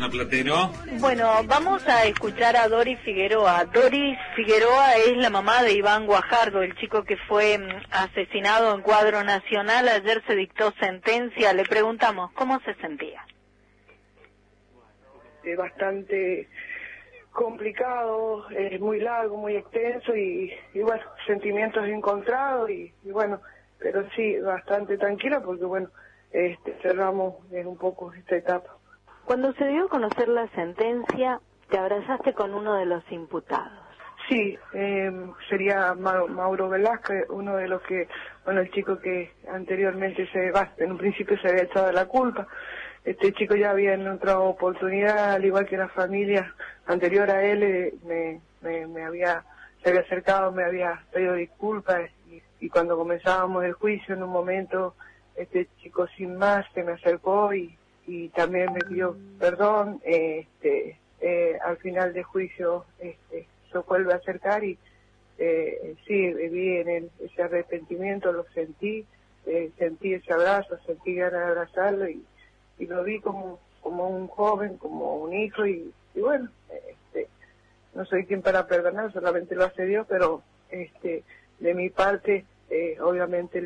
Susana Platero. Bueno, vamos a escuchar a Doris Figueroa. Doris Figueroa es la mamá de Iván Guajardo, el chico que fue asesinado en Cuadro Nacional. Ayer se dictó sentencia. Le preguntamos cómo se sentía. Bastante complicado, muy largo, muy extenso y bueno, sentimientos encontrados y bueno, pero sí, bastante tranquila porque bueno, cerramos un poco esta etapa. Cuando se dio a conocer la sentencia, te abrazaste con uno de los imputados. Sí, sería Mauro Velázquez, uno de los que, bueno, el chico que anteriormente en un principio se había echado la culpa. Este chico ya había en otra oportunidad, al igual que la familia anterior a él, se había acercado, me había pedido disculpas y cuando comenzábamos el juicio en un momento, este chico sin más se me acercó y también me pidió perdón. Al final del juicio se vuelve a acercar y sí, vi en él ese arrepentimiento, lo sentí, sentí ese abrazo, sentí ganas de abrazarlo y lo vi como un joven, como un hijo y bueno, no soy quien para perdonar, solamente lo hace Dios, pero de mi parte obviamente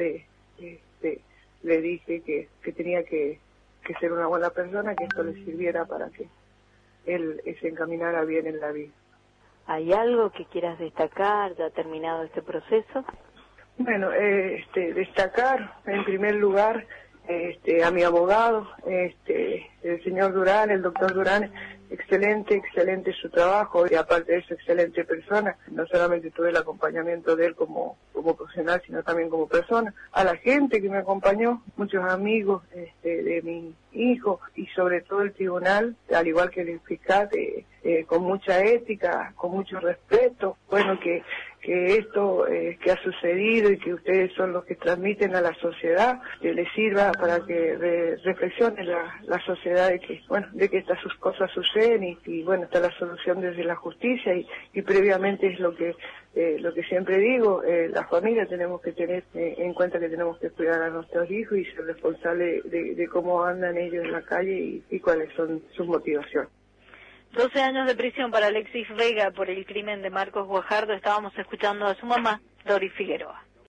le dije que tenía que ser una buena persona, que esto le sirviera para que él se encaminara bien en la vida. ¿Hay algo que quieras destacar? ¿Ya ha terminado este proceso? Bueno, destacar en primer lugar a mi abogado, el señor Durán, el doctor Durán, excelente su trabajo y aparte de eso, excelente persona. No solamente tuve el acompañamiento de él como profesional, sino también como persona. A la gente que me acompañó, muchos amigos de mi hijo y sobre todo el tribunal, al igual que el fiscal, con mucha ética, con mucho respeto. Bueno, que esto que ha sucedido y que ustedes son los que transmiten a la sociedad, que les sirva para que reflexione la sociedad de que estas sus cosas suceden y bueno, está la solución desde la justicia y previamente es lo que siempre digo, las familias tenemos que tener en cuenta que tenemos que cuidar a nuestros hijos y ser responsables de cómo andan ellos en la calle y cuáles son sus motivaciones. 12 años de prisión para Alexis Vega por el crimen de Marcos Guajardo. Estábamos escuchando a su mamá, Doris Figueroa.